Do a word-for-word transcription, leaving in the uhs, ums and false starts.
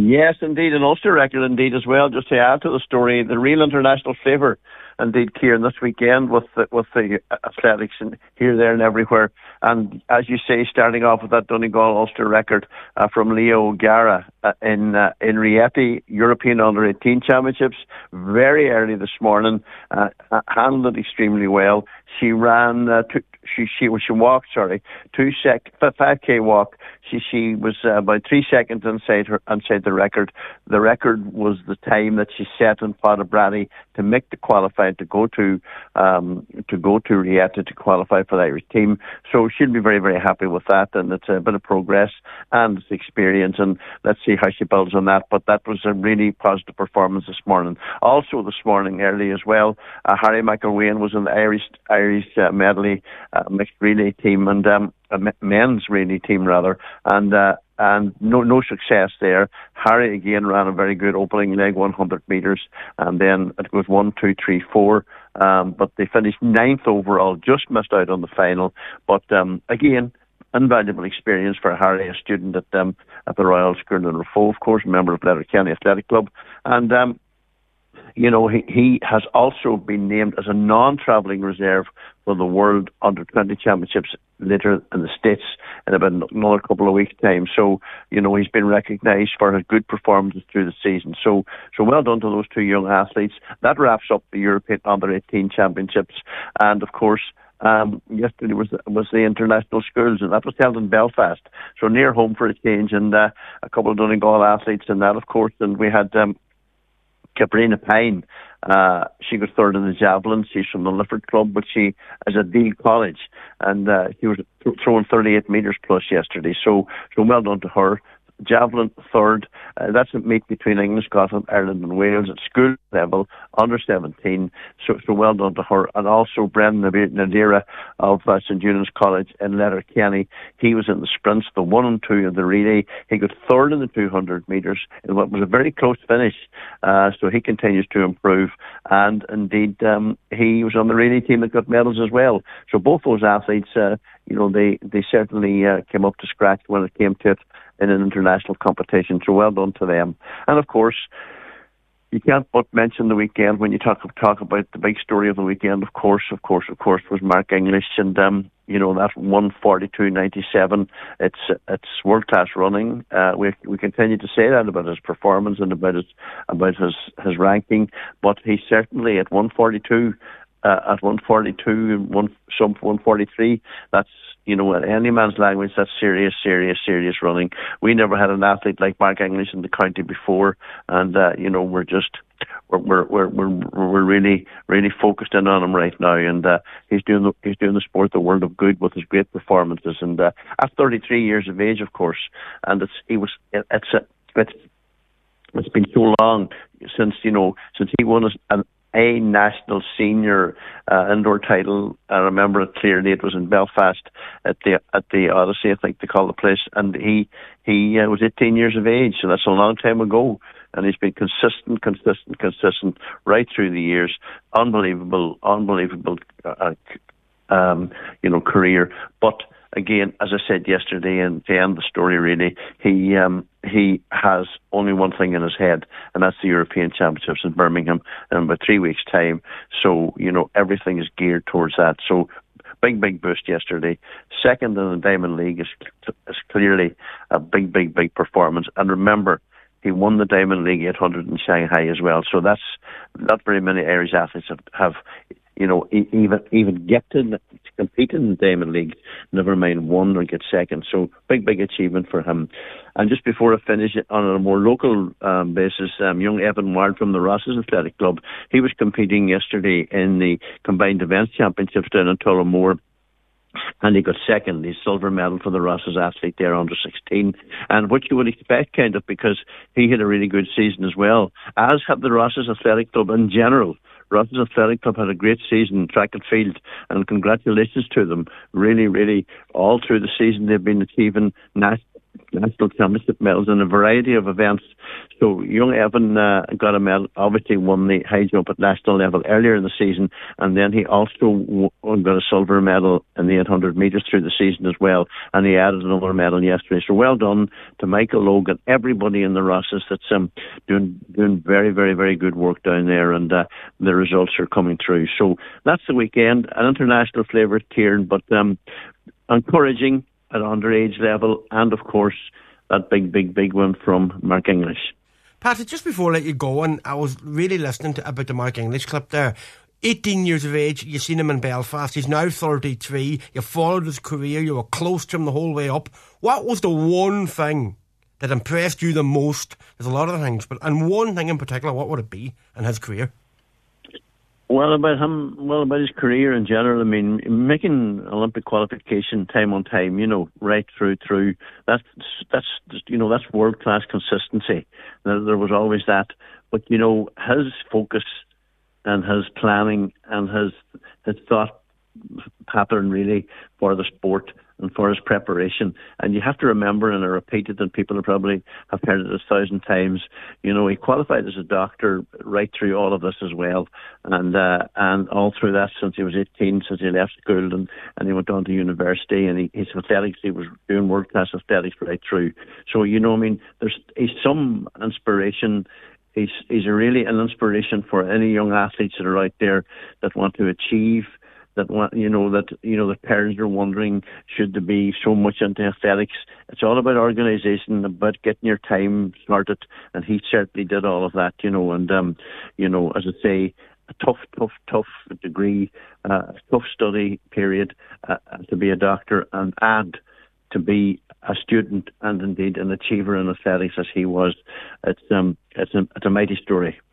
Yes, indeed, an Ulster record indeed as well. Just to add to the story, the real international flavour, indeed, Kieran, this weekend with the, with the athletics and here, there and everywhere. And as you say, starting off with that Donegal Ulster record uh, from Leo O'Gara uh, in uh, in Rieti, European Under eighteen Championships, very early this morning, uh, handled it extremely well. She ran, uh, two, she she she walked, sorry, two sec, five k walk. She she was uh, about three seconds inside her inside the record. The record was the time that she set in Fada Brady to make the qualifying to go to um, to go to Rieti to qualify for the Irish team. So she'll be very very happy with that, and it's a bit of progress and it's experience, and let's see how she builds on that. But that was a really positive performance this morning. Also this morning early as well, uh, Harry McElwain was in the Irish Irish uh, medley uh, mixed relay team and. Um, a men's relay team rather, and uh, and no no success there. Harry again ran a very good opening leg, one hundred metres, and then it goes one, two, three, four. Um, but they finished ninth overall, just missed out on the final. But um, again, invaluable experience for Harry, a student at um, at the Royal School in Rafo, of course, member of Letterkenny Athletic Club, and. Um, You know, he, he has also been named as a non-travelling reserve for the World Under twenty Championships later in the States in about another couple of weeks' time. So, you know, he's been recognised for his good performances through the season. So, so well done to those two young athletes. That wraps up the European Under eighteen Championships. And, of course, Um, yesterday was was the international schools, and that was held in Belfast, so near home for a change, and uh, a couple of Donegal athletes in that, of course. And we had um, Cabrina Pine. Uh, she got third in the javelin. She's from the Lifford Club, but she is at Deal College, and uh, she was th- throwing thirty-eight metres plus yesterday. So, so well done to her. Javelin third. Uh, that's a meet between England, Scotland, Ireland and Wales at school level, under seventeen. So, so well done to her. And also Brendan Nadira of uh, St Eunan's College in Letterkenny. He was in the sprints, the one and two of the relay. He got third in the two hundred metres in what was a very close finish. Uh, so he continues to improve. And indeed, um, he was on the relay team that got medals as well. So both those athletes, uh, you know, they, they certainly uh, came up to scratch when it came to it in an international competition, so well done to them. And of course, you can't but mention the weekend when you talk talk about the big story of the weekend. Of course, of course, of course, was Mark English, and um, you know that one forty-two ninety-seven. It's it's world class running. Uh, we we continue to say that about his performance and about his about his his ranking, but he's certainly at one forty-two. Uh, at one forty-two, one some one forty-three. That's, you know, in any man's language, that's serious, serious, serious running. We never had an athlete like Mark English in the county before, and uh, you know, we're just we're we're we're we're, we're really really focused in on him right now, and uh, he's doing the, he's doing the sport the world of good with his great performances. And uh, at thirty-three years of age, of course, and it's he was it, it's a, it's it's been so long since you know since he won an a national senior uh, indoor title. I remember it clearly. It was in Belfast at the at the Odyssey, I think they call the place. And he he uh, was eighteen years of age, so that's a long time ago. And he's been consistent, consistent, consistent right through the years. Unbelievable, unbelievable, uh, um, you know, career. But again, as I said yesterday, and to end the story really, he um, he has only one thing in his head, and that's the European Championships in Birmingham in about three weeks' time. So, you know, everything is geared towards that. So, big, big boost yesterday. Second in the Diamond League is, is clearly a big, big, big performance. And remember, he won the Diamond League eight hundred in Shanghai as well. So that's not very many Irish athletes have, have you know, even even get to compete in the Diamond League, never mind won or get second. So big, big achievement for him. And just before I finish it, on a more local um, basis, um, young Evan Ward from the Rosses Athletic Club, he was competing yesterday in the Combined Events Championships down in Tullamore. And he got second, the silver medal for the Rosses athlete there, under sixteen. And what you would expect, kind of, because he had a really good season as well, as had the Rosses Athletic Club in general. Rosses Athletic Club had a great season, track and field, and congratulations to them. Really, really, all through the season they've been achieving national national championship medals in a variety of events. So young Evan uh, got a medal, obviously won the high jump at national level earlier in the season, and then he also w- got a silver medal in the eight hundred metres through the season as well, and he added another medal yesterday. So well done to Michael Logan, everybody in the Rosses that's um, doing doing very, very, very good work down there, and uh, the results are coming through. So that's the weekend, an international flavour, Kieran, but um, encouraging at underage level, and of course that big, big, big one from Mark English. Pat, just before I let you go, and I was really listening to about the Mark English clip there. eighteen years of age, you've seen him in Belfast. He's now thirty-three. You followed his career. You were close to him the whole way up. What was the one thing that impressed you the most? There's a lot of things, but and one thing in particular, what would it be in his career? Well, about him, well, about his career in general, I mean, making Olympic qualification time on time, you know, right through, through, that's, that's, you know, that's world-class consistency. There, there was always that. But, you know, his focus and his planning and his, his thought pattern really for the sport and for his preparation. And you have to remember, and I repeat it, and people probably have heard it a thousand times, you know, he qualified as a doctor right through all of this as well. And uh, and all through that since he was eighteen, since he left school, and, and he went on to university, and he, his athletics, he was doing world-class athletics right through. So, you know, I mean, there's he's some inspiration. He's, he's really an inspiration for any young athletes that are out there that want to achieve, that want, you know, that, you know, the parents are wondering, should there be so much into athletics? It's all about organisation, about getting your time started, and he certainly did all of that, you know, and, um, you know, as I say, a tough, tough, tough degree, uh, a tough study period uh, to be a doctor, and add to be a student and indeed an achiever in athletics as he was. It's um, it's a, it's a mighty story.